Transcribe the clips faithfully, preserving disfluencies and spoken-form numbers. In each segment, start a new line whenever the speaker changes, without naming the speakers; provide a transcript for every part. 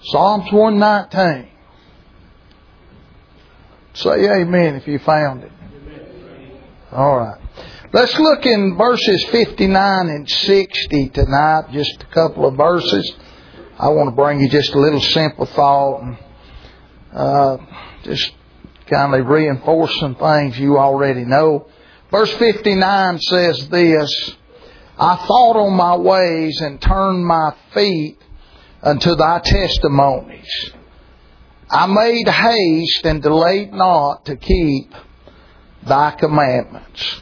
Psalms one nineteen. Say amen if you found it. All right. Let's look in verses fifty-nine and sixty tonight. Just a couple of verses. I want to bring you just a little simple thought and uh, just kind of reinforce some things you already know. Verse fifty-nine says this: I thought on my ways and turned my feet unto thy testimonies. I made haste and delayed not to keep thy commandments.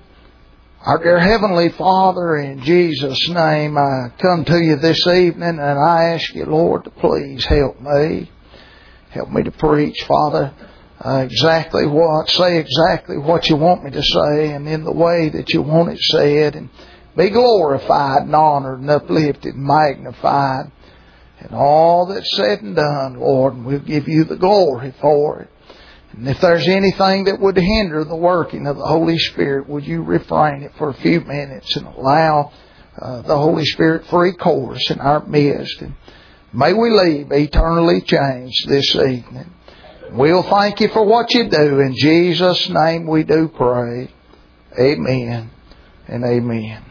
Our dear Heavenly Father, in Jesus' name, I come to you this evening and I ask you, Lord, to please help me. Help me to preach, Father, uh, exactly what, say exactly what you want me to say and in the way that you want it said, and be glorified and honored and uplifted and magnified. And all that's said and done, Lord, and we'll give you the glory for it. And if there's anything that would hinder the working of the Holy Spirit, would you refrain it for a few minutes and allow uh, the Holy Spirit free course in our midst. And may we leave eternally changed this evening. We'll thank you for what you do. In Jesus' name we do pray. Amen and amen.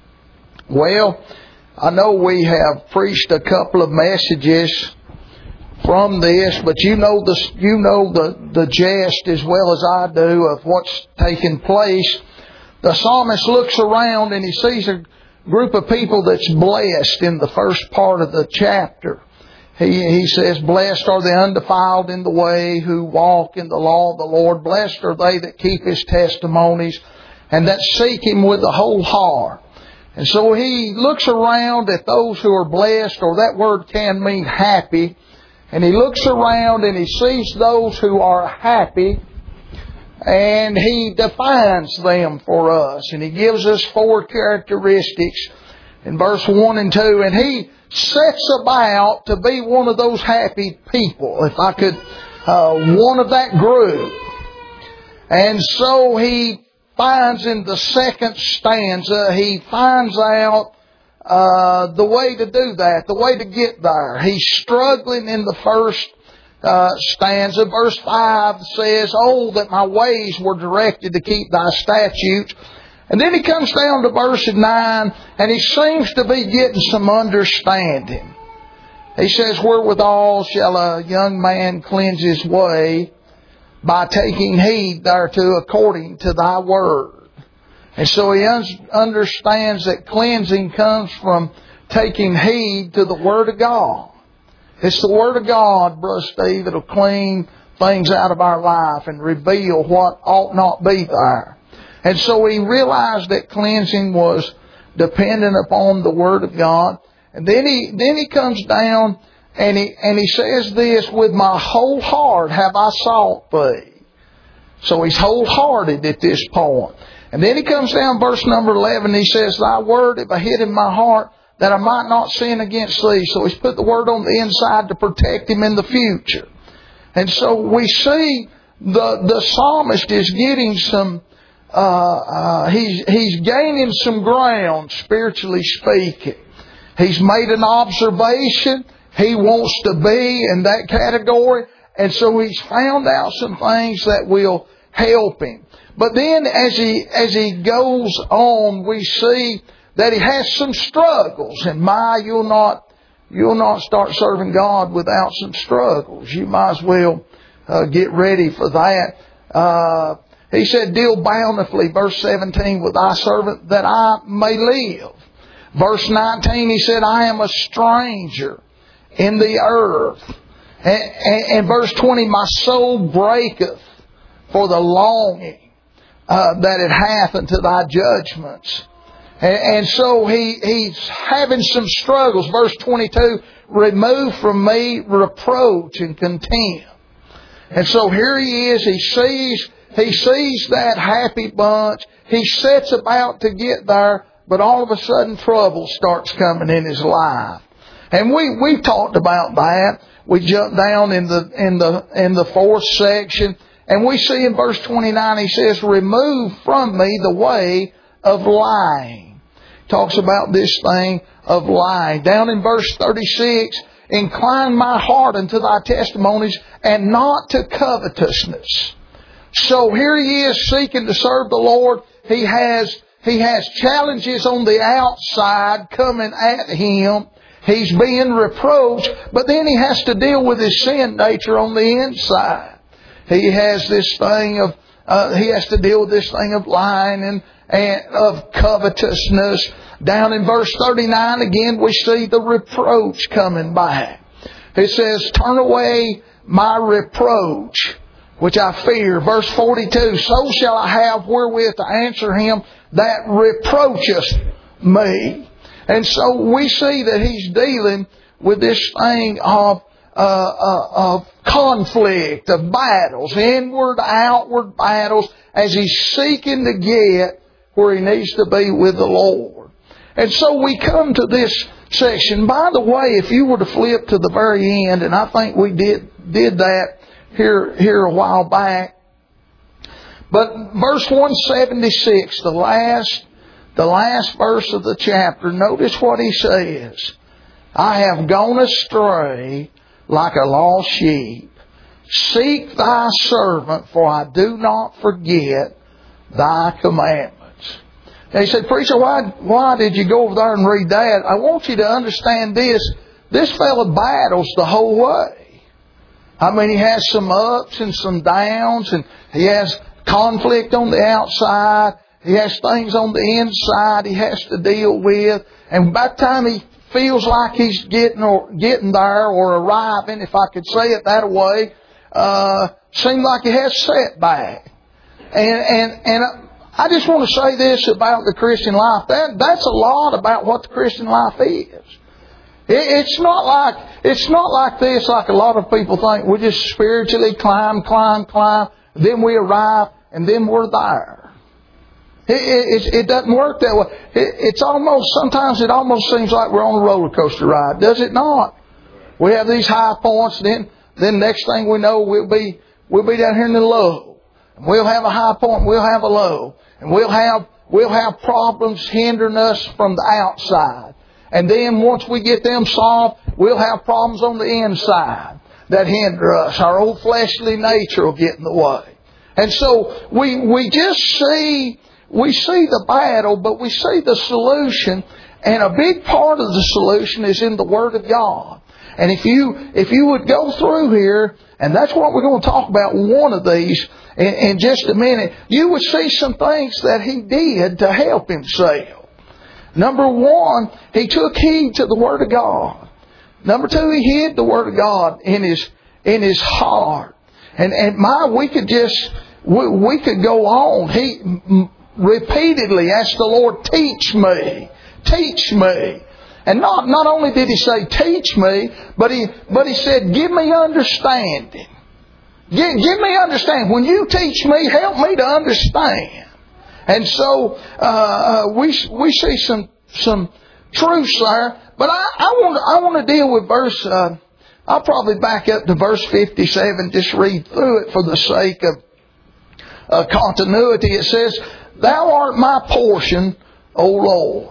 Well, I know we have preached a couple of messages from this, but you know the you know the, the gist as well as I do of what's taking place. The psalmist looks around and he sees a group of people that's blessed in the first part of the chapter. He, he says, blessed are the undefiled in the way who walk in the law of the Lord. Blessed are they that keep His testimonies and that seek Him with the whole heart. And so he looks around at those who are blessed, or that word can mean happy. And he looks around and he sees those who are happy, and he defines them for us. And he gives us four characteristics in verse one and two. And he sets about to be one of those happy people, if I could, uh, one of that group. And so he finds in the second stanza, he finds out uh, the way to do that, the way to get there. He's struggling in the first uh, stanza. Verse five says, oh, that my ways were directed to keep thy statutes. And then he comes down to verse nine, and he seems to be getting some understanding. He says, wherewithal shall a young man cleanse his way? By taking heed thereto according to thy word. And so he un- understands that cleansing comes from taking heed to the Word of God. It's the Word of God, Brother Steve, that'll clean things out of our life and reveal what ought not be there. And so he realized that cleansing was dependent upon the Word of God. And then he then he comes down and he and he says this, with my whole heart have I sought thee. So he's wholehearted at this point. And then he comes down verse number eleven, he says, thy word have I hid in my heart that I might not sin against thee. So he's put the word on the inside to protect him in the future. And so we see the the psalmist is getting some uh, uh he's he's gaining some ground, spiritually speaking. He's made an observation. He wants to be in that category. And so he's found out some things that will help him. But then as he as he goes on, we see that he has some struggles. And my, you'll not you'll not start serving God without some struggles. You might as well uh, get ready for that. Uh, he said, deal bountifully, verse seventeen, with thy servant that I may live. Verse nineteen, he said, I am a stranger in the earth. And, and, and verse twenty, my soul breaketh for the longing uh, that it hath unto thy judgments. And, and so he he's having some struggles. Verse twenty-two, remove from me reproach and contempt. And so here he is. He sees he sees that happy bunch. He sets about to get there, but all of a sudden trouble starts coming in his life. And we we talked about that. We jump down in the in the in the fourth section, and we see in verse twenty-nine, he says, remove from me the way of lying. Talks about this thing of lying. Down in verse thirty-six, incline my heart unto thy testimonies, and not to covetousness. So here he is seeking to serve the Lord. He has, he has challenges on the outside coming at him. He's being reproached, but then he has to deal with his sin nature on the inside. He has this thing of, uh, he has to deal with this thing of lying and, and of covetousness. Down in verse thirty-nine again, we see the reproach coming back. It says, turn away my reproach, which I fear. Verse forty-two, so shall I have wherewith to answer him that reproacheth me. And so we see that he's dealing with this thing of, uh, uh, of conflict, of battles, inward, outward battles, as he's seeking to get where he needs to be with the Lord. And so we come to this section. By the way, if you were to flip to the very end, and I think we did did that here here a while back. But verse one seventy-six, the last the last verse of the chapter, notice what he says. I have gone astray like a lost sheep. Seek thy servant, for I do not forget thy commandments. And he said, preacher, why, why did you go over there and read that? I want you to understand this. This fellow battles the whole way. I mean, he has some ups and some downs, and he has conflict on the outside. He has things on the inside he has to deal with. And by the time he feels like he's getting or getting there or arriving, if I could say it that way, uh, seems like he has setback. And, and, and I just want to say this about the Christian life. That, that's a lot about what the Christian life is. It, it's not like, it's not like this, like a lot of people think. We just spiritually climb, climb, climb, then we arrive, and then we're there. It, it, it doesn't work that way. It, it's almost, sometimes it almost seems like we're on a roller coaster ride. Does it not? We have these high points, then, then next thing we know, we'll be, we'll be down here in the low. We'll have a high point, we'll have a low. And we'll have, we'll have problems hindering us from the outside. And then once we get them solved, we'll have problems on the inside that hinder us. Our old fleshly nature will get in the way. And so we, we just see, we see the battle, but we see the solution. And a big part of the solution is in the Word of God. And if you, if you would go through here, and that's what we're going to talk about, one of these in, in just a minute, you would see some things that he did to help himself. Number one, he took heed to the Word of God. Number two, he hid the Word of God in his, in his heart. And, and my, we could just, we, we could go on. He m- repeatedly asked the Lord, teach me, teach me. And not, not only did he say, teach me, but he, but he said, give me understanding. Give, give me understanding. When you teach me, help me to understand. And so, uh, we, we see some, some truths there. But I, I want, I want to deal with verse, uh, I'll probably back up to verse fifty-seven, just read through it for the sake of, uh, continuity. It says, thou art my portion, O Lord.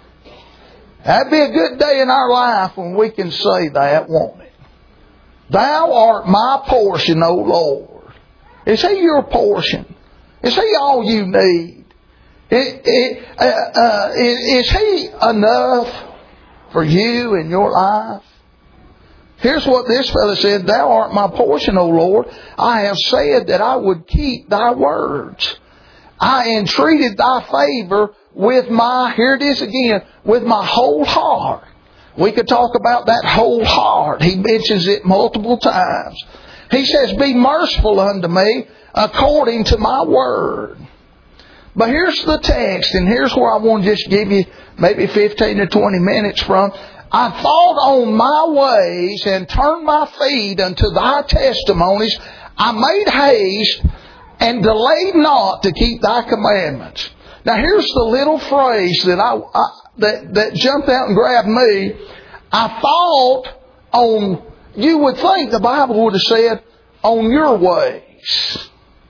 That'd be a good day in our life when we can say that, won't it? Thou art my portion, O Lord. Is He your portion? Is He all you need? It, it, uh, uh, is He enough for you in your life? Here's what this fellow said. Thou art my portion, O Lord. I have said that I would keep thy words. I entreated thy favor with my, here it is again, with my whole heart. We could talk about that whole heart. He mentions it multiple times. He says, be merciful unto me according to my word. But here's the text, and here's where I want to just give you maybe fifteen or twenty minutes from. I thought on my ways and turned my feet unto thy testimonies. I made haste and delayed not to keep thy commandments. Now here's the little phrase that I, I that, that jumped out and grabbed me. I thought on, you would think the Bible would have said, on your ways.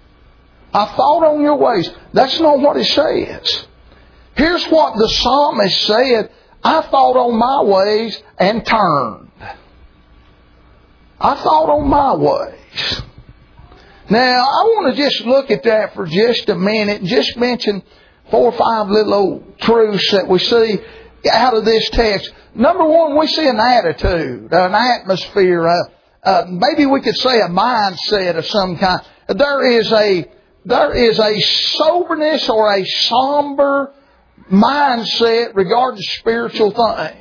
I thought on your ways. That's not what it says. Here's what the psalmist said. I thought on my ways and turned. I thought on my ways. Now, I want to just look at that for just a minute and just mention four or five little old truths that we see out of this text. Number one, we see an attitude, an atmosphere, uh, uh, maybe we could say a mindset of some kind. There is a, there is a soberness or a somber mindset regarding spiritual things.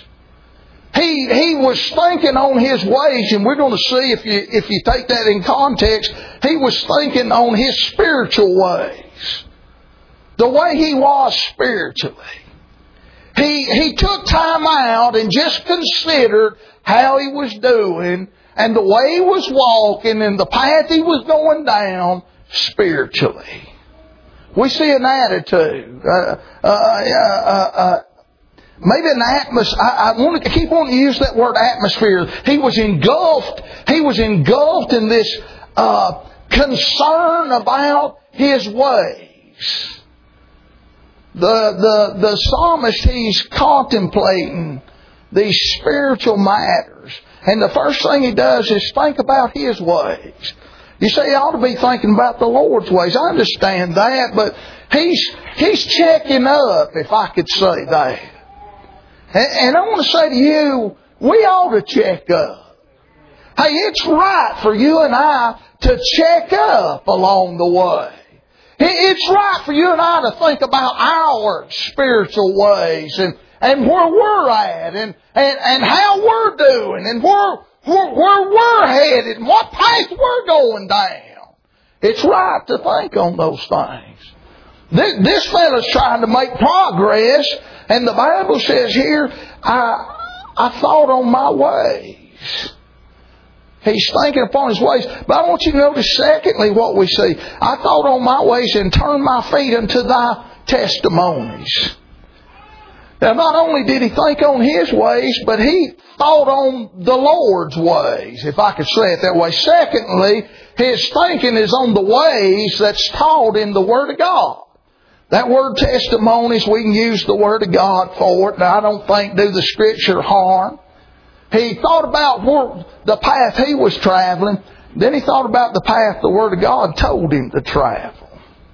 He, he was thinking on his ways, and we're going to see if you, if you take that in context, he was thinking on his spiritual ways. The way he was spiritually. He, he took time out and just considered how he was doing and the way he was walking and the path he was going down spiritually. We see an attitude. Uh, uh, uh, uh, maybe an atmosphere. I, I want to keep on to use that word atmosphere. He was engulfed. He was engulfed in this uh, concern about his ways. The, the, the psalmist, he's contemplating these spiritual matters. And the first thing he does is think about his ways. You say he ought to be thinking about the Lord's ways. I understand that, but he's, he's checking up, if I could say that. And, and I want to say to you, we ought to check up. Hey, it's right for you and I to check up along the way. It's right for you and I to think about our spiritual ways and, and where we're at and, and, and how we're doing and where, where, where we're headed and what path we're going down. It's right to think on those things. This, this fellow's trying to make progress, and the Bible says here, I, I thought on my ways. He's thinking upon his ways. But I want you to notice secondly what we see. I thought on my ways and turned my feet unto thy testimonies. Now not only did he think on his ways, but he thought on the Lord's ways, if I could say it that way. Secondly, his thinking is on the ways that's taught in the Word of God. That word testimonies, we can use the Word of God for it. Now I don't think do the Scripture harm. He thought about where the path he was traveling. Then he thought about the path the Word of God told him to travel.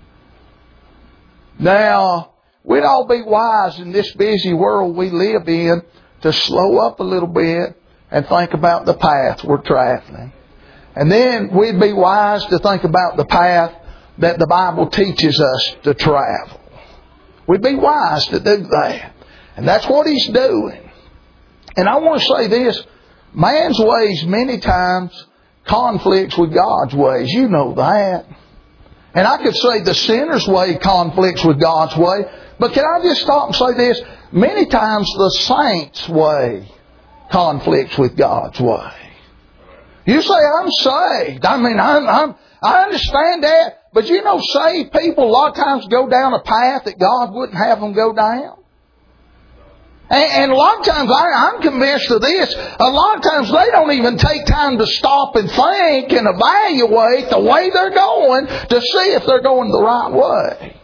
Now, we'd all be wise in this busy world we live in to slow up a little bit and think about the path we're traveling. And then we'd be wise to think about the path that the Bible teaches us to travel. We'd be wise to do that. And that's what he's doing. And I want to say this, man's ways many times conflicts with God's ways. You know that. And I could say the sinner's way conflicts with God's way. But can I just stop and say this? Many times the saint's way conflicts with God's way. You say, I'm saved. I mean, I'm, I'm, I understand that. But you know, saved people a lot of times go down a path that God wouldn't have them go down. And a lot of times, I, I'm convinced of this, a lot of times they don't even take time to stop and think and evaluate the way they're going to see if they're going the right way.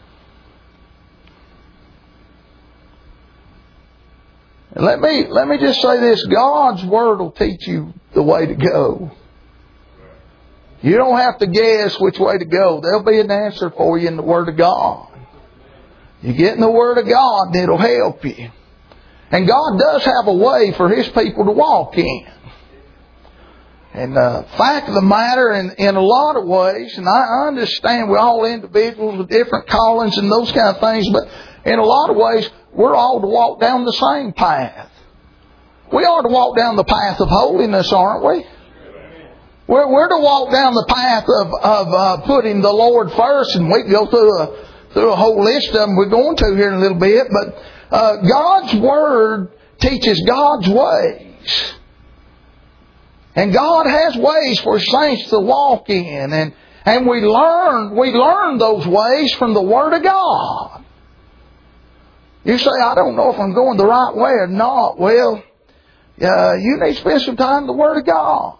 And let me, let me just say this, God's Word will teach you the way to go. You don't have to guess which way to go. There'll be an answer for you in the Word of God. You get in the Word of God and it'll help you. And God does have a way for His people to walk in. And the fact of the matter, in, in a lot of ways, and I understand we're all individuals with different callings and those kind of things, but in a lot of ways, we're all to walk down the same path. We are to walk down the path of holiness, aren't we? We're, we're to walk down the path of, of uh, putting the Lord first, and we can go through a, through a whole list of them we're going to here in a little bit, but Uh, God's Word teaches God's ways. And God has ways for saints to walk in. And, and we learn, we learn those ways from the Word of God. You say, I don't know if I'm going the right way or not. Well, uh, you need to spend some time in the Word of God.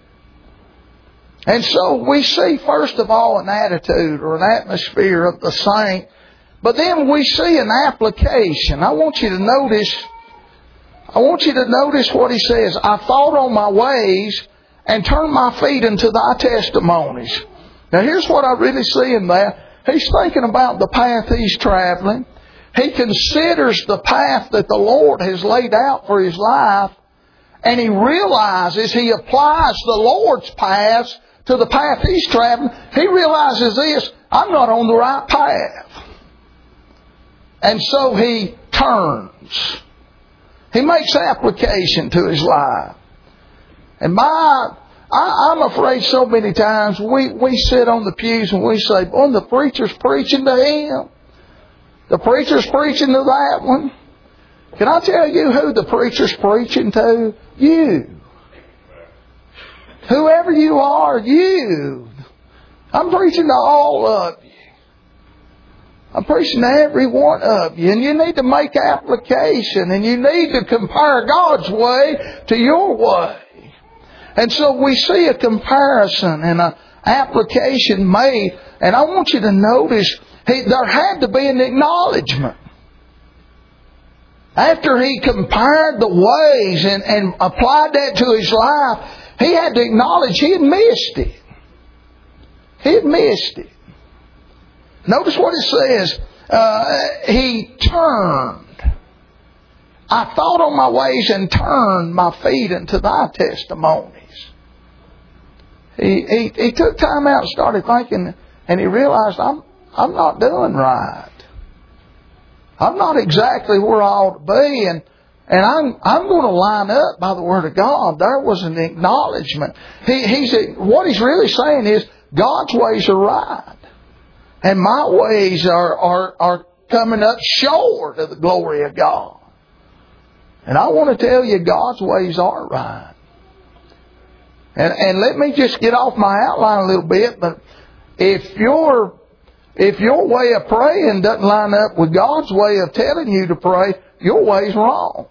And so we see, first of all, an attitude or an atmosphere of the saint. But then we see an application. I want you to notice, I want you to notice what he says. I thought on my ways and turn my feet into thy testimonies. Now here's what I really see in that. He's thinking about the path he's traveling. He considers the path that the Lord has laid out for his life. And he realizes, he applies the Lord's paths to the path he's traveling. He realizes this, I'm not on the right path. And so he turns. He makes application to his life. And my, I, I'm afraid so many times we, we sit on the pews and we say, boy, the preacher's preaching to him. The preacher's preaching to that one. Can I tell you who the preacher's preaching to? You. Whoever you are, you. I'm preaching to all of you. I'm preaching to every one of you. And you need to make application. And you need to compare God's way to your way. And so we see a comparison and an application made. And I want you to notice, he, there had to be an acknowledgement. After he compared the ways and, and applied that to his life, he had to acknowledge he had missed it. He had missed it. Notice what it says. Uh, he turned. I thought on my ways and turned my feet into thy testimonies. He, he, he took time out and started thinking, and he realized, I'm, I'm not doing right. I'm not exactly where I ought to be, and, and I'm, I'm going to line up by the Word of God. There was an acknowledgement. He, he's, what he's really saying is, God's ways are right. And my ways are, are, are coming up short of the glory of God. And I want to tell you, God's ways are right. And, and let me just get off my outline a little bit, but if your, if your way of praying doesn't line up with God's way of telling you to pray, your way's wrong.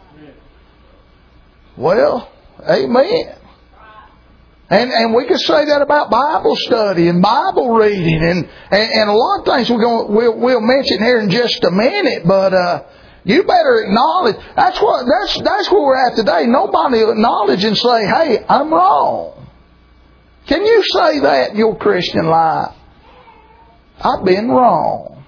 Well, amen. And and we can say that about Bible study and Bible reading and, and, and a lot of things we're going we'll, we'll mention here in just a minute. But uh, you better acknowledge that's what that's that's where we're at today. Nobody will acknowledge and say, "Hey, I'm wrong." Can you say that in your Christian life? I've been wrong.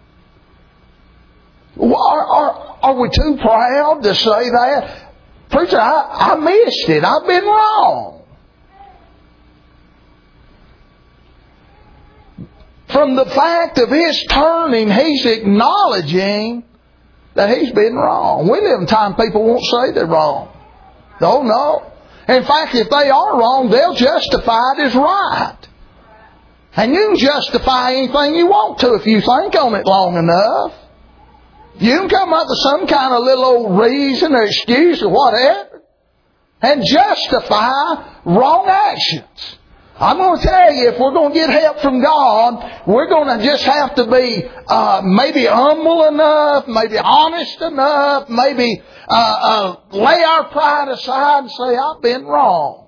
Are, are, are we too proud to say that? Preacher, I, I missed it. I've been wrong. From the fact of his turning, he's acknowledging that he's been wrong. We live in a time people won't say they're wrong. No, no. In fact, if they are wrong, they'll justify it as right. And you can justify anything you want to if you think on it long enough. You can come up with some kind of little old reason or excuse or whatever and justify wrong actions. I'm going to tell you, if we're going to get help from God, we're going to just have to be uh, maybe humble enough, maybe honest enough, maybe uh, uh, lay our pride aside and say, I've been wrong.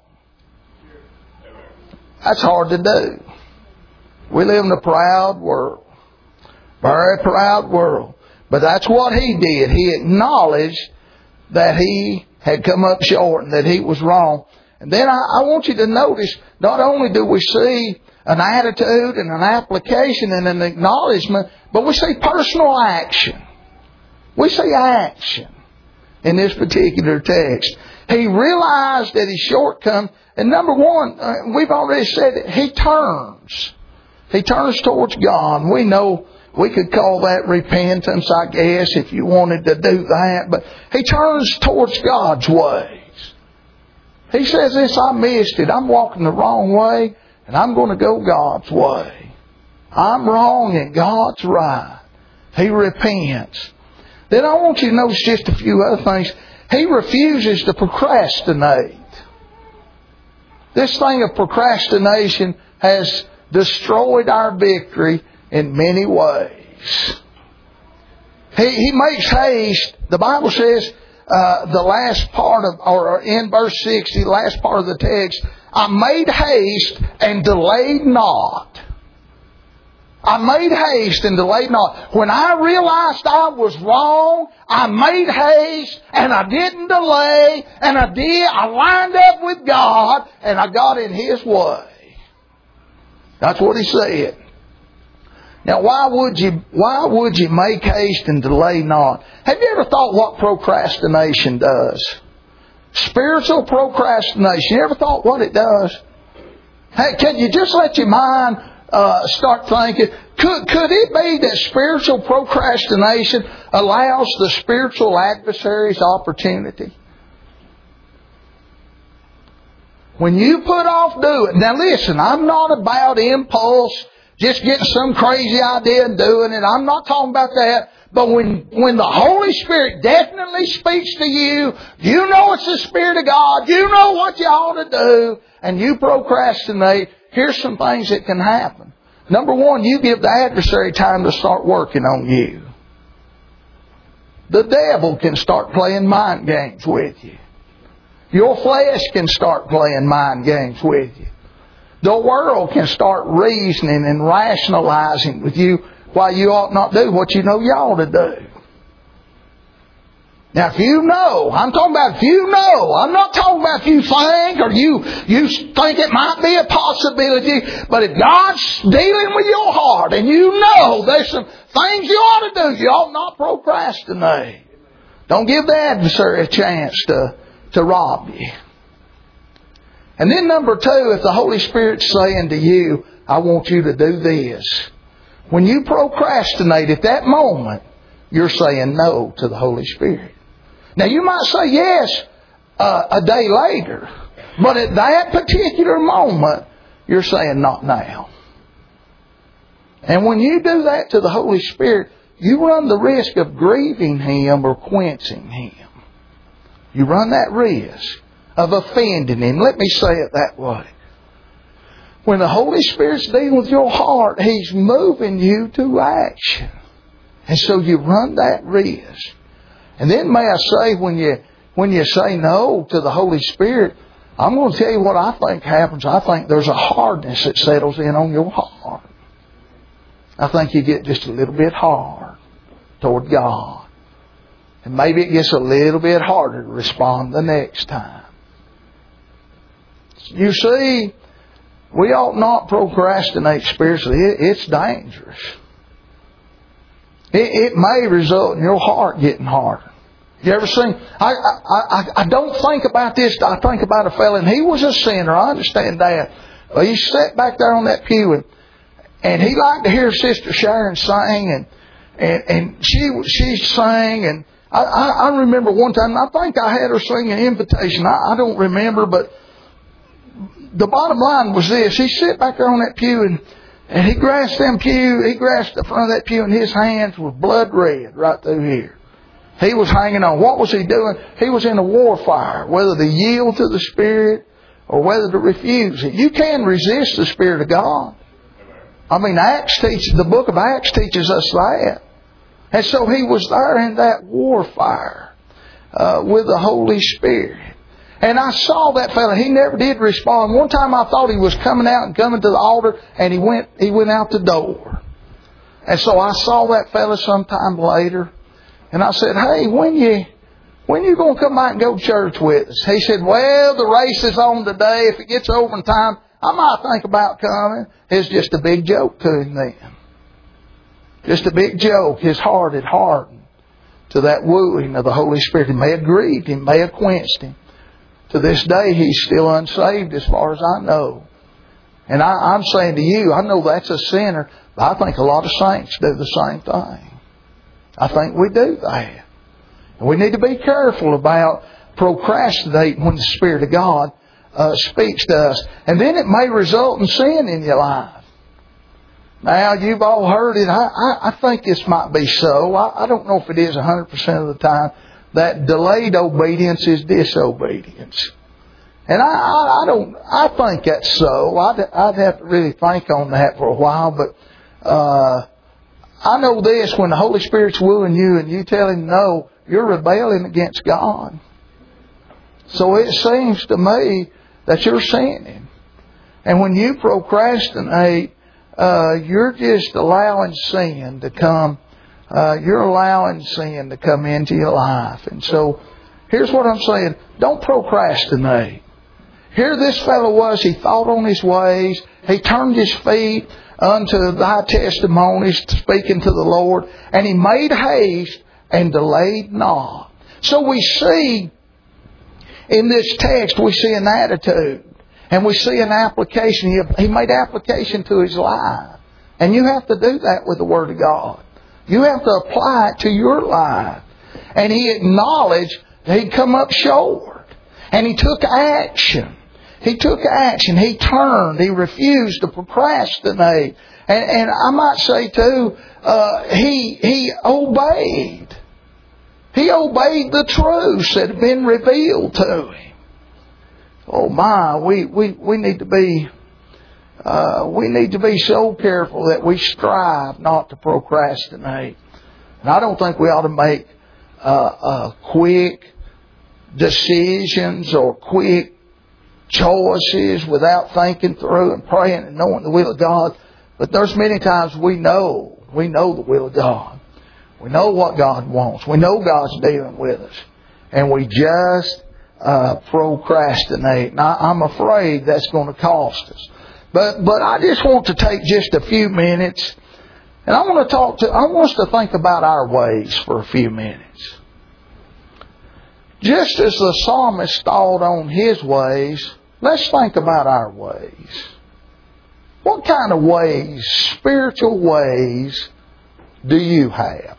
That's hard to do. We live in a proud world. Very proud world. But that's what he did. He acknowledged that he had come up short and that he was wrong. And then I, I want you to notice, not only do we see an attitude and an application and an acknowledgement, but we see personal action. We see action in this particular text. He realized that his shortcomings, and number one, uh, we've already said it, he turns. He turns towards God. We know we could call that repentance, I guess, if you wanted to do that. But he turns towards God's ways. He says this, I missed it. I'm walking the wrong way, and I'm going to go God's way. I'm wrong, and God's right. He repents. Then I want you to notice just a few other things. He refuses to procrastinate. This thing of procrastination has destroyed our victory in many ways. He, he makes haste. The Bible says, uh, the last part of, or in verse six, the last part of the text, I made haste and delayed not. I made haste and delayed not. When I realized I was wrong, I made haste and I didn't delay, and I did. I lined up with God and I got in His way. That's what He said. Now, why would you, why would you make haste and delay not? Have you ever thought what procrastination does? Spiritual procrastination. You ever thought what it does? Hey, can you just let your mind uh, start thinking? Could, could it be that spiritual procrastination allows the spiritual adversary's opportunity? When you put off doing, now listen, I'm not about impulse, just getting some crazy idea and doing it. I'm not talking about that. But when, when the Holy Spirit definitely speaks to you, you know it's the Spirit of God, you know what you ought to do, and you procrastinate, here's some things that can happen. Number one, you give the adversary time to start working on you. The devil can start playing mind games with you. Your flesh can start playing mind games with you. The world can start reasoning and rationalizing with you why you ought not do what you know you ought to do. Now, if you know, I'm talking about if you know, I'm not talking about if you think or you, you think it might be a possibility, but if God's dealing with your heart and you know there's some things you ought to do, you ought not procrastinate. Don't give the adversary a chance to, to rob you. And then number two, if the Holy Spirit's saying to you, I want you to do this. When you procrastinate at that moment, you're saying no to the Holy Spirit. Now you might say yes uh, a day later, but at that particular moment, you're saying not now. And when you do that to the Holy Spirit, you run the risk of grieving Him or quenching Him. You run that risk of offending Him. Let me say it that way. When the Holy Spirit's dealing with your heart, He's moving you to action. And so you run that risk. And then may I say, when you when you say no to the Holy Spirit, I'm going to tell you what I think happens. I think there's a hardness that settles in on your heart. I think you get just a little bit hard toward God. And maybe it gets a little bit harder to respond the next time. You see, we ought not procrastinate spiritually. It's dangerous. It, it may result in your heart getting harder. You ever seen? I, I, I, I don't think about this. I think about a fellow, and he was a sinner. I understand that. But he sat back there on that pew, and, and he liked to hear Sister Sharon sing, and and, and she she sang, and I, I, I remember one time. I think I had her sing an invitation. I, I don't remember, but the bottom line was this. He sat back there on that pew, and, and he grasped them pew. He grasped the front of that pew, and his hands were blood red right through here. He was hanging on. What was he doing? He was in a warfare, whether to yield to the Spirit or whether to refuse it. You can resist the Spirit of God. I mean, Acts teaches, the book of Acts teaches us that. And so he was there in that warfare uh, with the Holy Spirit. And I saw that fellow. He never did respond. One time I thought he was coming out and coming to the altar, and he went he went out the door. And so I saw that fellow sometime later. And I said, hey, when you when you going to come out and go to church with us? He said, well, the race is on today. If it gets over in time, I might think about coming. It's just a big joke to him then. Just a big joke. His heart had hardened to that wooing of the Holy Spirit. It may have grieved him, may have quenched him. To this day, he's still unsaved as far as I know. And I, I'm saying to you, I know that's a sinner, but I think a lot of saints do the same thing. I think we do that. And we need to be careful about procrastinating when the Spirit of God uh, speaks to us. And then it may result in sin in your life. Now, you've all heard it. I, I, I think this might be so. I, I don't know if it is one hundred percent of the time. That delayed obedience is disobedience. And I, I, I don't, I think that's so. I'd, I'd have to really think on that for a while, but, uh, I know this, when the Holy Spirit's wooing you and you tell Him no, you're rebelling against God. So it seems to me that you're sinning. And when you procrastinate, uh, you're just allowing sin to come. Uh, you're allowing sin to come into your life. And so, here's what I'm saying. Don't procrastinate. Here this fellow was, he thought on his ways. He turned his feet unto thy testimonies, speaking to the Lord. And he made haste and delayed not. So we see in this text, we see an attitude. And we see an application. He made application to his life. And you have to do that with the Word of God. You have to apply it to your life. And he acknowledged that he'd come up short. And he took action. He took action. He turned. He refused to procrastinate. And, and I might say too, uh, he, he obeyed. He obeyed the truths that had been revealed to him. Oh my, we, we, we need to be, uh, we need to be so careful that we strive not to procrastinate. And I don't think we ought to make, uh, uh, quick decisions or quick choices without thinking through and praying and knowing the will of God. But there's many times we know, we know the will of God. We know what God wants. We know God's dealing with us. And we just uh, procrastinate. And I, I'm afraid that's going to cost us. But but I just want to take just a few minutes. And I want to talk to, I want us to think about our ways for a few minutes. Just as the psalmist thought on his ways, let's think about our ways. What kind of ways, spiritual ways, do you have?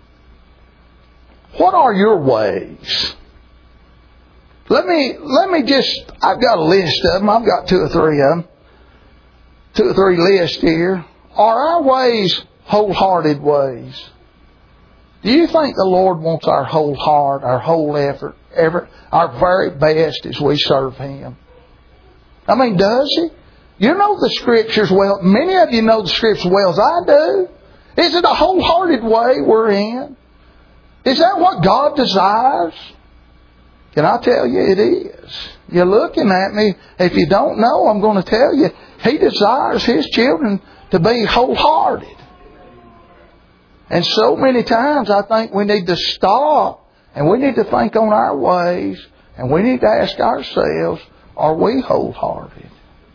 What are your ways? Let me, let me just, I've got a list of them. I've got two or three of them. Two or three lists here. Are our ways wholehearted ways? Do you think the Lord wants our whole heart, our whole effort, effort, our very best as we serve Him? I mean, does He? You know the Scriptures well. Many of you know the Scriptures well as I do. Is it a wholehearted way we're in? Is that what God desires? Can I tell you it is? You're looking at me. If you don't know, I'm going to tell you. He desires His children to be wholehearted. And so many times I think we need to stop and we need to think on our ways and we need to ask ourselves, are we wholehearted?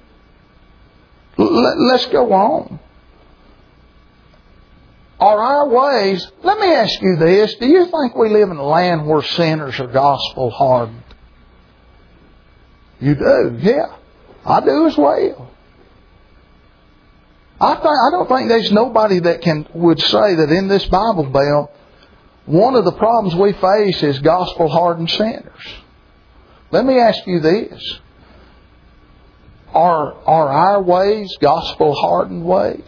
Let's go on. Are our ways, let me ask you this, do you think we live in a land where sinners are gospel hardened? You do, yeah. I do as well. I think I don't think there's nobody that can would say that in this Bible Belt, one of the problems we face is gospel hardened sinners. Let me ask you this. Are are our ways gospel hardened ways?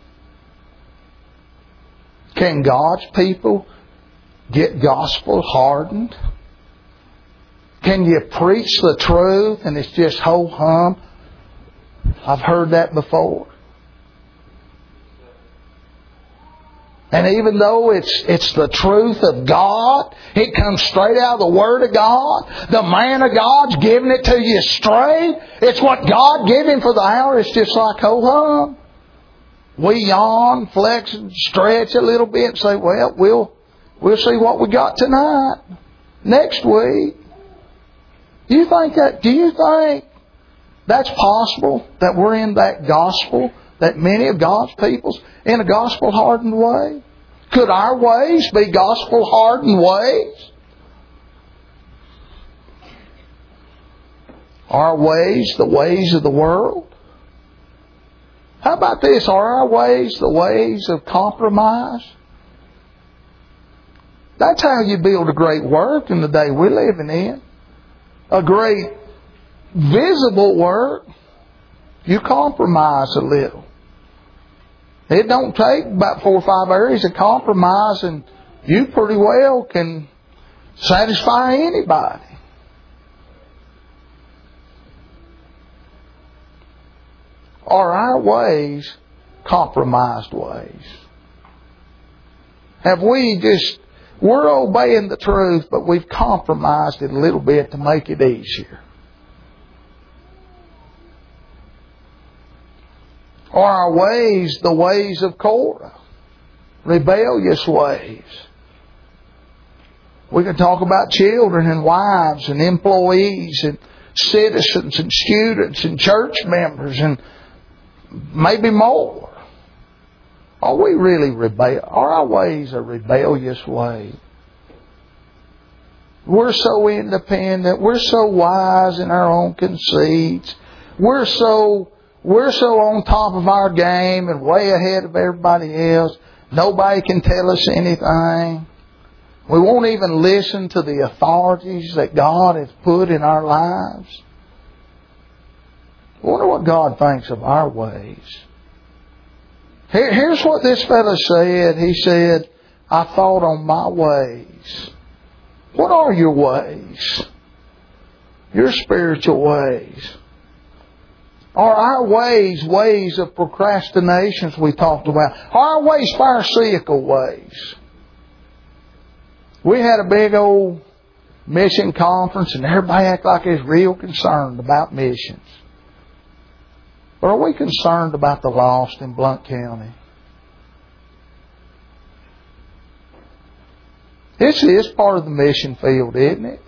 Can God's people get gospel hardened? Can you preach the truth and it's just ho hum? I've heard that before. And even though it's it's the truth of God, it comes straight out of the Word of God. The man of God's giving it to you straight. It's what God gave him for the hour. It's just like ho hum. We yawn, flex, and stretch a little bit and say, well, we'll we'll see what we got tonight. Next week. Do you think that do you think that's possible? That we're in that gospel? That many of God's people's in a gospel hardened way? Could our ways be gospel hardened ways? Are our ways the ways of the world? How about this? Are our ways the ways of compromise? That's how you build a great work in the day we're living in. A great visible work. You compromise a little. It don't take about four or five areas of compromise and you pretty well can satisfy anybody. Are our ways compromised ways? Have we just, we're obeying the truth, but we've compromised it a little bit to make it easier? Are our ways the ways of Korah? Rebellious ways. We can talk about children and wives and employees and citizens and students and church members and maybe more. Are we really rebel? Are our ways a rebellious way? We're so independent. We're so wise in our own conceits. We're so we're so on top of our game and way ahead of everybody else. Nobody can tell us anything. We won't even listen to the authorities that God has put in our lives. I wonder what God thinks of our ways. Here, here's what this fellow said. He said, I thought on my ways. What are your ways? Your spiritual ways. Are our ways ways of procrastinations we talked about? Are our ways pharisaical ways? We had a big old mission conference and everybody acted like they was real concerned about missions. But are we concerned about the lost in Blount County? This is part of the mission field, isn't it?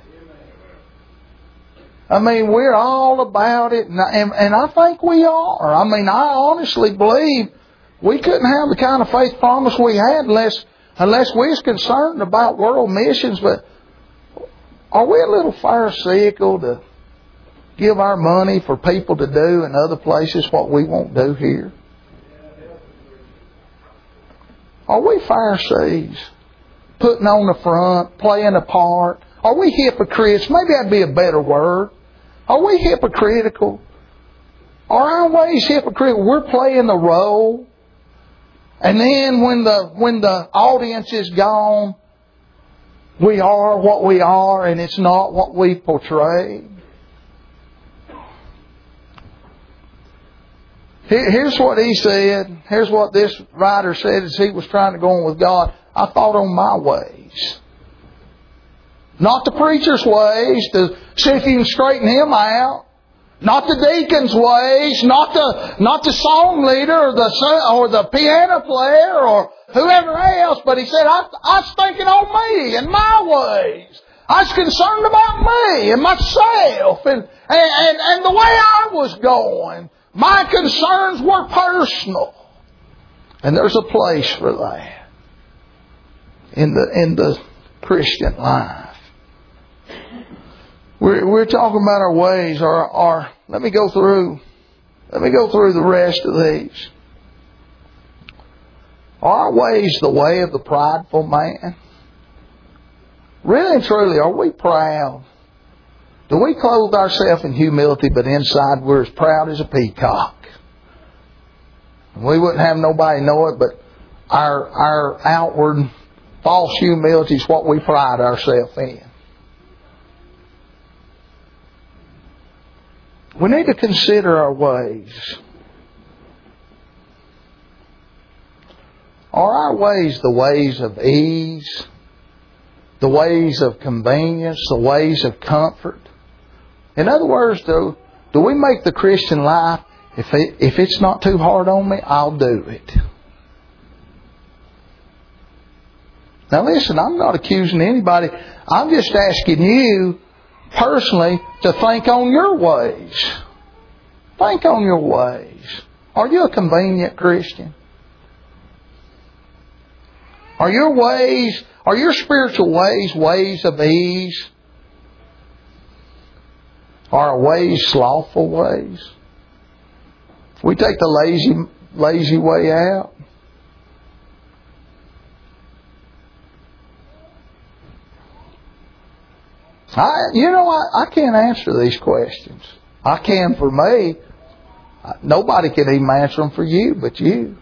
I mean, we're all about it, and, and, and I think we are. I mean, I honestly believe we couldn't have the kind of faith promise we had unless unless we was concerned about world missions. But are we a little pharisaical to give our money for people to do in other places what we won't do here? Are we Pharisees? Putting on the front, playing a part? Are we hypocrites? Maybe that'd be a better word. Are we hypocritical? Are our ways hypocritical? We're playing the role. And then when the when the audience is gone, we are what we are and it's not what we portray. Here's what he said. Here's what this writer said as he was trying to go on with God. I thought on my ways. Not the preacher's ways to see if you can straighten him out. Not the deacon's ways. Not the not the song leader or the or the piano player or whoever else. But he said, I, I was thinking on me and my ways. I was concerned about me and myself and, and, and, and the way I was going. My concerns were personal. And there's a place for that in the in the Christian life. We're we're talking about our ways. Our our let me go through let me go through the rest of these. Are our ways the way of the prideful man? Really and truly, are we proud? Do we clothe ourselves in humility, but inside we're as proud as a peacock? We wouldn't have nobody know it, but our our outward false humility is what we pride ourselves in. We need to consider our ways. Are our ways the ways of ease, the ways of convenience, the ways of comfort? In other words, do, do we make the Christian life, if it, if it's not too hard on me, I'll do it. Now listen, I'm not accusing anybody. I'm just asking you personally to think on your ways. Think on your ways. Are you a convenient Christian? Are your ways, are your spiritual ways ways of ease? Are our ways slothful ways? We take the lazy lazy way out. I, you know, I, I can't answer these questions. I can for me. Nobody can even answer them for you but you.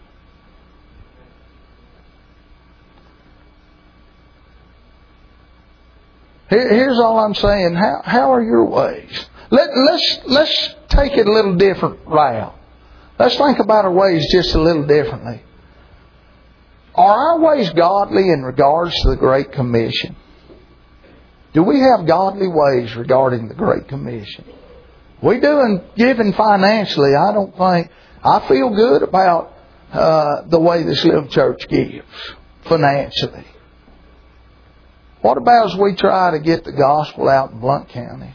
Here, here's all I'm saying. How, how are your ways? Let, let's, let's take it a little different route. Let's think about our ways just a little differently. Are our ways godly in regards to the Great Commission? Do we have godly ways regarding the Great Commission? We do in giving financially. I don't think I feel good about uh, the way this little church gives financially. What about as we try to get the gospel out in Blount County?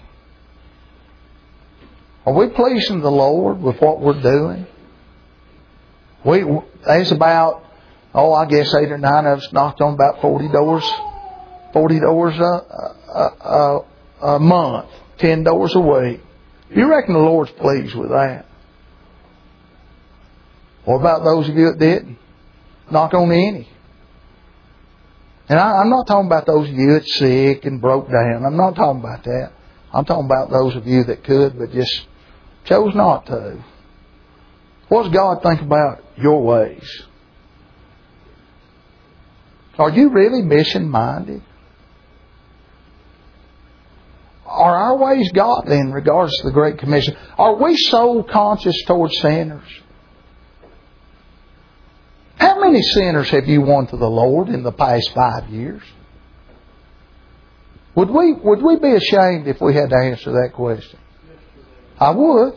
Are we pleasing the Lord with what we're doing? We there's about, oh, I guess eight or nine of us knocked on about forty doors, forty doors a, a, a, a month, ten doors a week. You reckon the Lord's pleased with that? What about those of you that didn't? Knock on any. And I, I'm not talking about those of you that's sick and broke down. I'm not talking about that. I'm talking about those of you that could but just chose not to. What does God think about your ways? Are you really mission-minded? Are our ways godly in regards to the Great Commission? Are we soul conscious towards sinners? How many sinners have you won to the Lord in the past five years? Would we would we be ashamed if we had to answer that question? I would.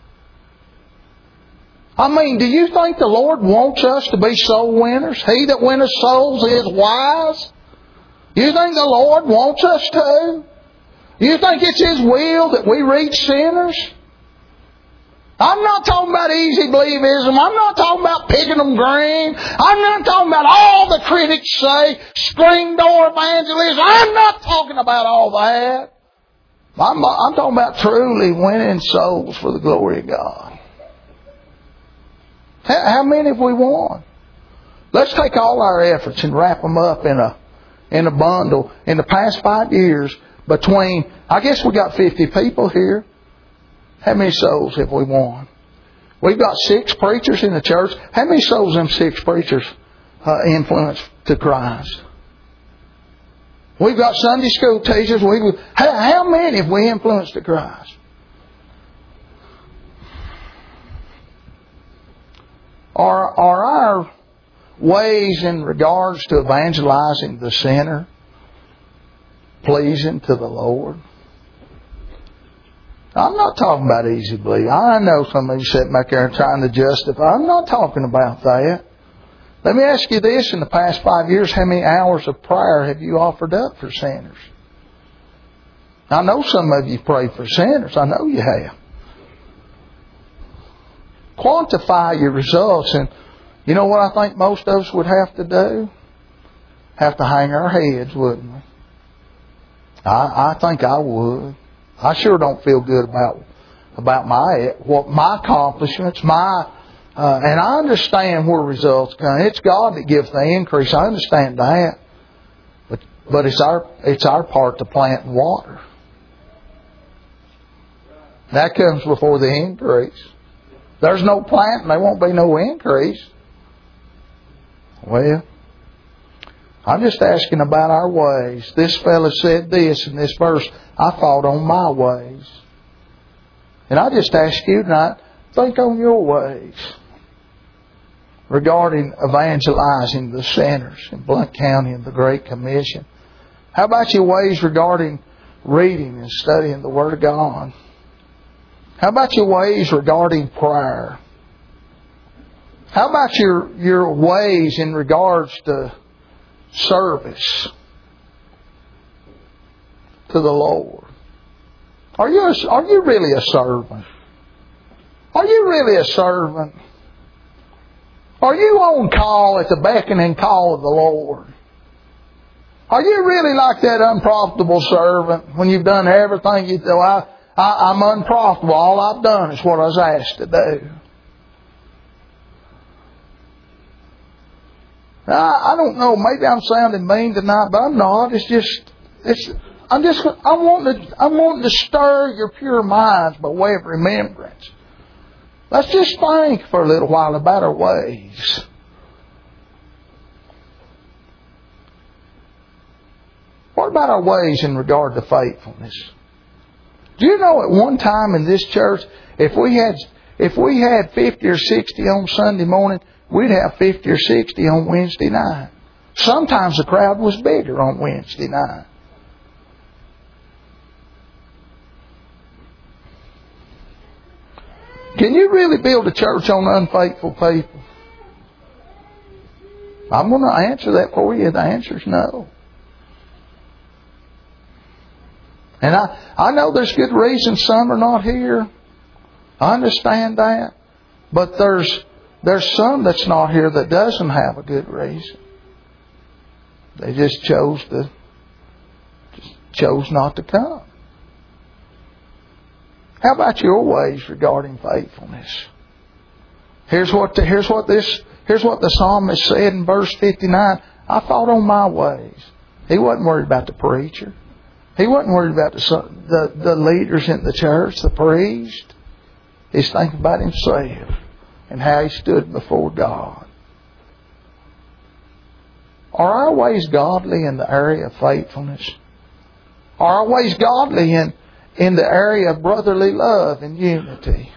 I mean, do you think the Lord wants us to be soul winners? He that winneth souls is wise. You think the Lord wants us to? You think it's His will that we reach sinners? I'm not talking about easy believism. I'm not talking about picking them green. I'm not talking about all the critics say, screen door evangelism. I'm not talking about all that. I'm, I'm talking about truly winning souls for the glory of God. How, how many have we won? Let's take all our efforts and wrap them up in a in a bundle. In the past five years, between, I guess we got fifty people here. How many souls have we won? We've got six preachers in the church. How many souls them six preachers uh, influenced to Christ? We've got Sunday school teachers. We how, how many have we influenced to Christ? Are are our ways in regards to evangelizing the sinner pleasing to the Lord? I'm not talking about easy belief. I know some of you sitting back there trying to justify. I'm not talking about that. Let me ask you this. In the past five years, how many hours of prayer have you offered up for sinners? I know some of you pray for sinners. I know you have. Quantify your results. And you know what I think most of us would have to do? Have to hang our heads, wouldn't we? I, I think I would. I sure don't feel good about about my what my accomplishments, my uh, and I understand where results come. It's God that gives the increase. I understand that, but but it's our it's our part to plant and water. That comes before the increase. There's no planting, there won't be no increase. Well, I'm just asking about our ways. This fellow said this in this verse, I fought on my ways. And I just ask you tonight, think on your ways regarding evangelizing the sinners in Blount County and the Great Commission. How about your ways regarding reading and studying the Word of God? How about your ways regarding prayer? How about your, your ways in regards to service to the Lord? Are you a, are you really a servant? Are you really a servant? Are you on call at the beckoning call of the Lord? Are you really like that unprofitable servant when you've done everything you do? I, I, I'm unprofitable. All I've done is what I was asked to do. I, I don't know. Maybe I'm sounding mean tonight, but I'm not. It's just, it's. I'm just. I want to. I want to stir your pure minds by way of remembrance. Let's just think for a little while about our ways. What about our ways in regard to faithfulness? Do you know at one time in this church, if we had if we had fifty or sixty on Sunday morning, we'd have fifty or sixty on Wednesday night. Sometimes the crowd was bigger on Wednesday night. Can you really build a church on unfaithful people? I'm going to answer that for you. The answer is no. And I, I know there's good reasons some are not here. I understand that. But there's there's some that's not here that doesn't have a good reason. They just chose to just chose not to come. How about your ways regarding faithfulness? Here's what the, here's what this here's what the psalmist said in verse fifty-nine. I thought on my ways. He wasn't worried about the preacher. He wasn't worried about the the, the leaders in the church, the priest. He's thinking about himself and how he stood before God. Are our ways godly in the area of faithfulness? Are our ways godly in, in the area of brotherly love and unity?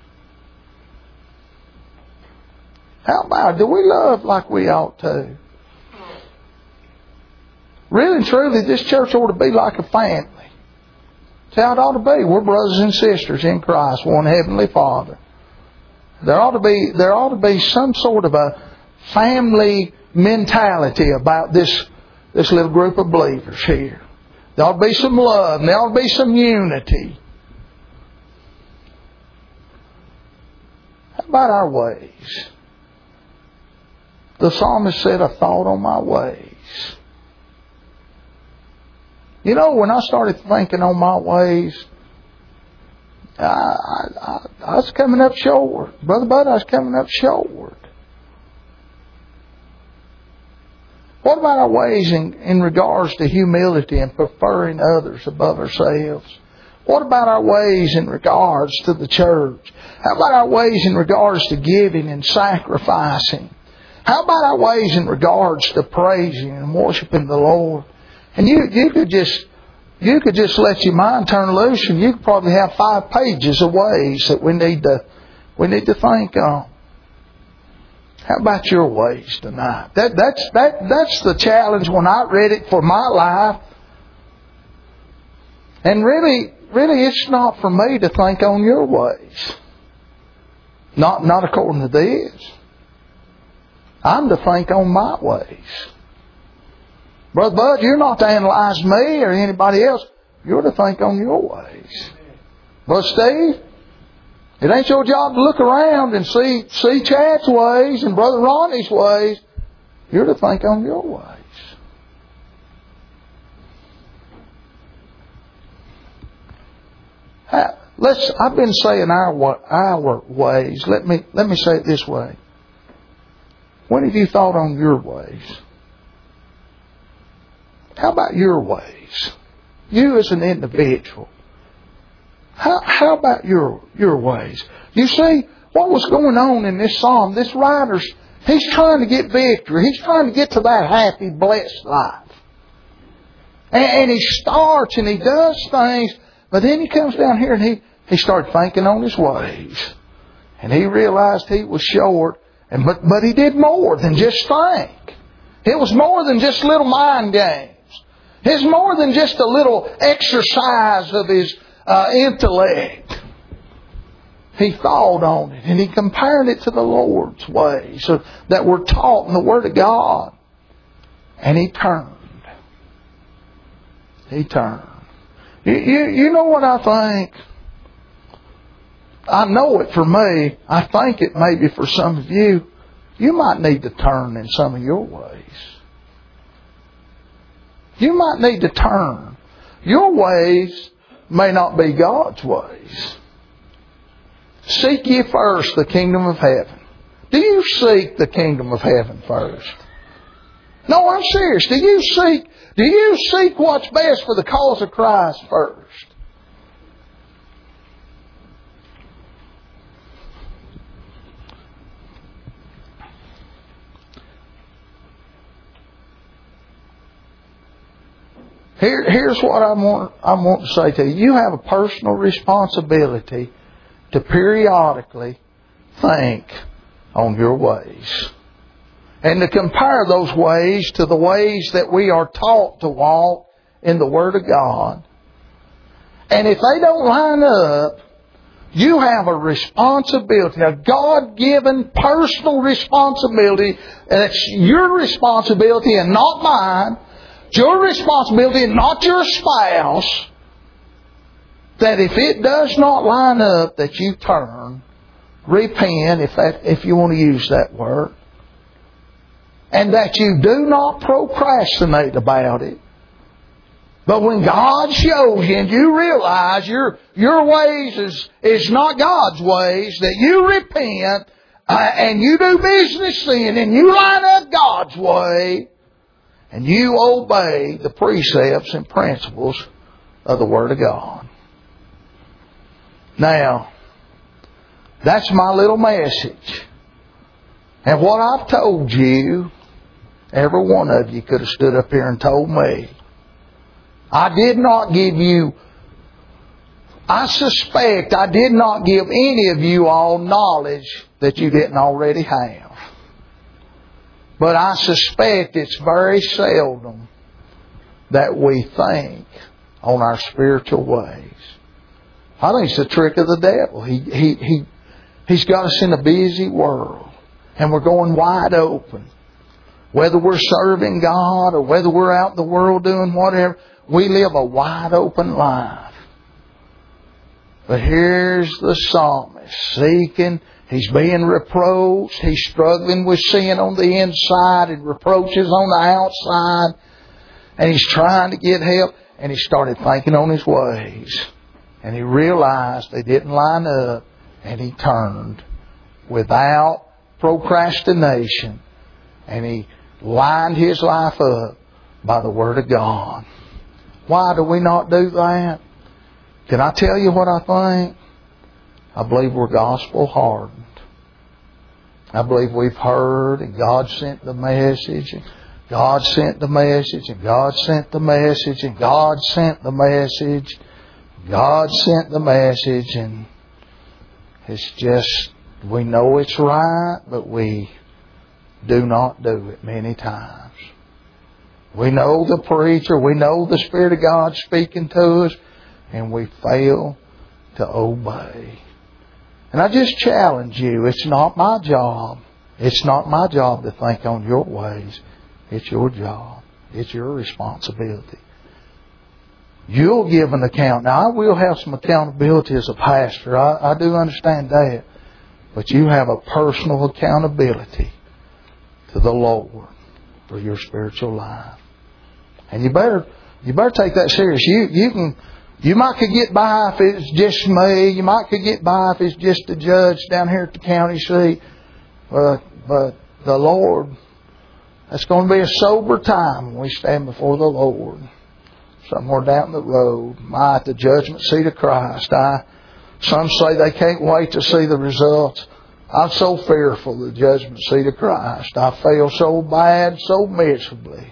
How about, do we love like we ought to? Really and truly, this church ought to be like a family. That's how it ought to be. We're brothers and sisters in Christ, one Heavenly Father. There ought to be, there ought to be some sort of a family mentality about this, this little group of believers here. There ought to be some love, and there ought to be some unity. How about our ways? The psalmist said, I thought on my ways. You know, when I started thinking on my ways, I, I, I was coming up short. Brother Bud, I was coming up short. What about our ways in, in regards to humility and preferring others above ourselves? What about our ways in regards to the church? How about our ways in regards to giving and sacrificing? How about our ways in regards to praising and worshiping the Lord? And you, you could just, you could just let your mind turn loose, and you could probably have five pages of ways that we need to, we need to think on. How about your ways tonight? That, that's, that, that's the challenge when I read it for my life. And really, really it's not for me to think on your ways. Not, not according to this. I'm to think on my ways. Brother Bud, you're not to analyze me or anybody else. You're to think on your ways. Brother Steve, it ain't your job to look around and see see Chad's ways and Brother Ronnie's ways. You're to think on your ways. Let's. I've been saying our our ways. Let me let me say it this way. When have you thought on your ways? How about your ways? You as an individual. How, how about your, your ways? You see, what was going on in this psalm, this writer's, he's trying to get victory. He's trying to get to that happy, blessed life. And, and he starts and he does things, but then he comes down here and he, he started thinking on his ways. And he realized he was short, and but, but he did more than just think. It was more than just little mind games. It's more than just a little exercise of his uh, intellect. He thought on it and he compared it to the Lord's ways so that were taught in the Word of God. And he turned. He turned. You, you, you know what I think? I know it for me. I think it may be for some of you. You might need to turn in some of your ways. You might need to turn. Your ways may not be God's ways. Seek ye first the kingdom of heaven. Do you seek the kingdom of heaven first? No, I'm serious. Do you seek, do you seek what's best for the cause of Christ first? Here, here's what I want, I want to say to you. You have a personal responsibility to periodically think on your ways. And to compare those ways to the ways that we are taught to walk in the Word of God. And if they don't line up, You have a responsibility, a God-given personal responsibility. It's your responsibility and not mine. It's your responsibility and not your spouse. That if it does not line up, that you turn, repent, if that, if you want to use that word, and that you do not procrastinate about it. But when God shows you and you realize your your ways is, is not God's ways, that you repent uh, and you do business then and you line up God's way and you obey the precepts and principles of the Word of God. Now, that's my little message. And what I've told you, every one of you could have stood up here and told me. I did not give you, I suspect I did not give any of you all knowledge that you didn't already have. But I suspect it's very seldom that we think on our spiritual ways. I think it's a trick of the devil. He, he, he, he's got us in a busy world. And we're going wide open. Whether we're serving God or whether we're out in the world doing whatever, we live a wide open life. But here's the psalmist seeking. He's being reproached. He's struggling with sin on the inside and reproaches on the outside. And he's trying to get help. And he started thinking on his ways. And he realized they didn't line up. And he turned without procrastination. And he lined his life up by the Word of God. Why do we not do that? Can I tell you what I think? I believe we're gospel hardened. I believe we've heard and God sent the message. And God sent the message. And God sent the message. And God sent the message. God sent the message. And it's just, we know it's right, but we do not do it many times. We know the preacher, we know the Spirit of God speaking to us, and we fail to obey. And I just challenge you, it's not my job. It's not my job to think on your ways. It's your job. It's your responsibility. You'll give an account. Now, I will have some accountability as a pastor. I, I do understand that. But you have a personal accountability to the Lord for your spiritual life. And you better you better take that serious. You you can you might could get by if it's just me. You might could get by if it's just the judge down here at the county seat. But but the Lord, that's going to be a sober time when we stand before the Lord. Somewhere down the road, my at the judgment seat of Christ. I some say they can't wait to see the results. I'm so fearful of the judgment seat of Christ. I fail so bad, so miserably.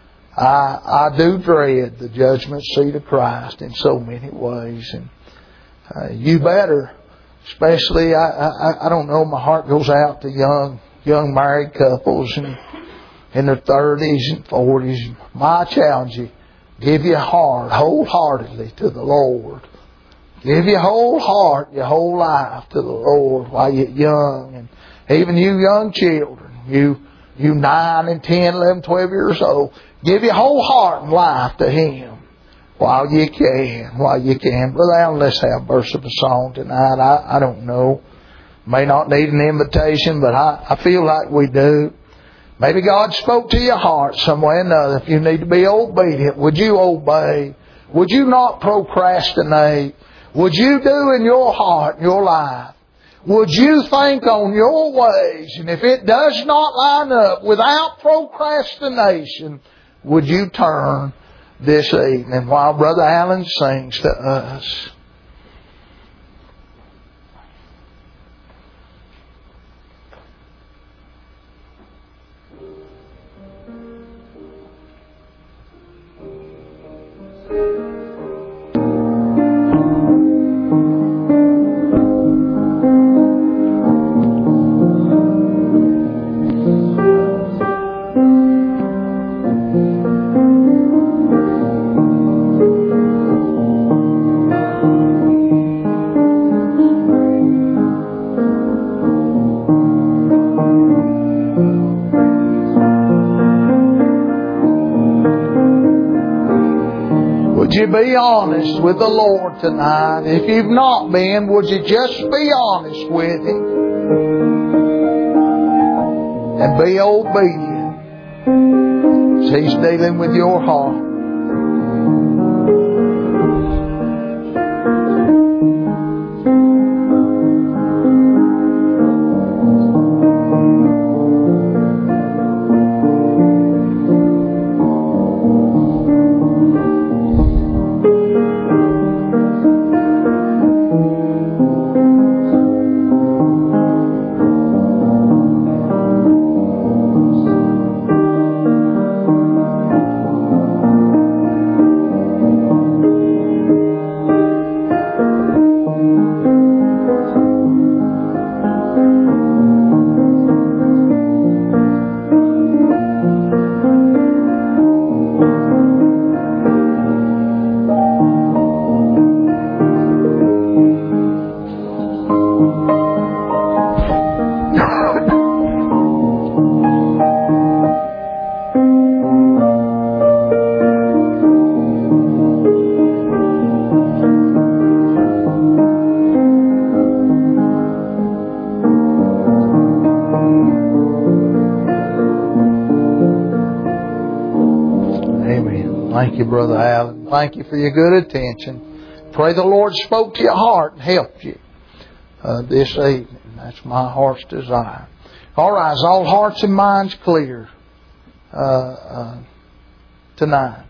I I do dread the judgment seat of Christ in so many ways. And uh, you better, especially, I, I I don't know, my heart goes out to young young married couples and in their thirties and forties. My challenge you, give your heart wholeheartedly to the Lord. Give your whole heart, your whole life to the Lord while you're young. And even you young children, you you nine and ten, eleven, twelve years old, give your whole heart and life to Him while you can, while you can. Brother Allen, let's have a verse of a song tonight. I, I don't know. May not need an invitation, but I, I feel like we do. Maybe God spoke to your heart some way or another. If you need to be obedient, would you obey? Would you not procrastinate? Would you do in your heart, your life? Would you think on your ways? And if it does not line up without procrastination, would you turn this evening while Brother Allen sings to us? Would you be honest with the Lord tonight? If you've not been, would you just be honest with Him? And be obedient as He's dealing with your heart. Thank you, Brother Allen. Thank you for your good attention. Pray the Lord spoke to your heart and helped you uh, this evening. That's my heart's desire. All right, is all hearts and minds clear uh, uh, tonight?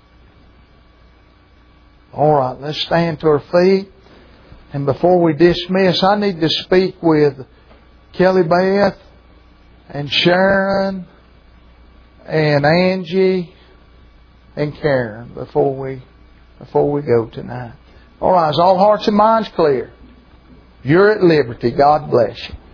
All right, let's stand to our feet. And before we dismiss, I need to speak with Kelly Beth and Sharon and Angie and Karen before we before we go tonight. All right, is all hearts and minds clear? You're at liberty. God bless you.